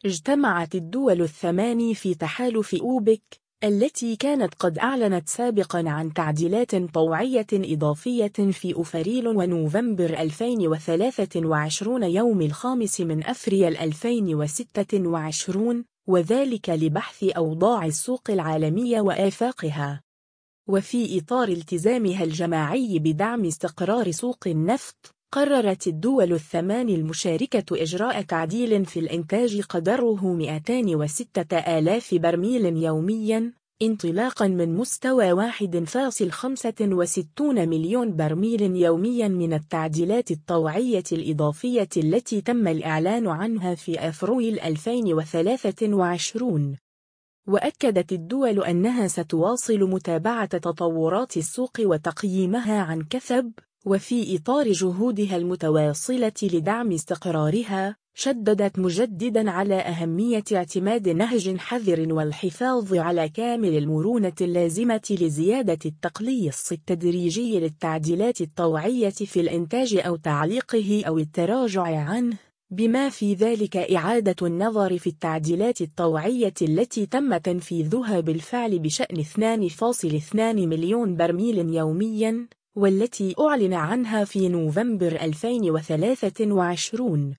اجتمعت الدول الثمان في تحالف أوبك، التي كانت قد أعلنت سابقاً عن تعديلات طوعية إضافية في أفريل ونوفمبر 2023 يوم 5 أفريل 2026، وذلك لبحث أوضاع السوق العالمية وآفاقها. وفي إطار التزامها الجماعي بدعم استقرار سوق النفط، قررت الدول الثمان المشاركة إجراء تعديل في الإنتاج قدره 206,000 برميل يومياً، انطلاقاً من مستوى 1.65 مليون برميل يومياً من التعديلات الطوعية الإضافية التي تم الإعلان عنها في أفريل 2023. وأكدت الدول أنها ستواصل متابعة تطورات السوق وتقييمها عن كثب، وفي إطار جهودها المتواصلة لدعم استقرارها، شددت مجدداً على أهمية اعتماد نهج حذر والحفاظ على كامل المرونة اللازمة لزيادة التقليص التدريجي للتعديلات الطوعية في الإنتاج أو تعليقه أو التراجع عنه، بما في ذلك إعادة النظر في التعديلات الطوعية التي تم تنفيذها بالفعل بشأن 2.2 مليون برميل يومياً، والتي أعلن عنها في نوفمبر 2023.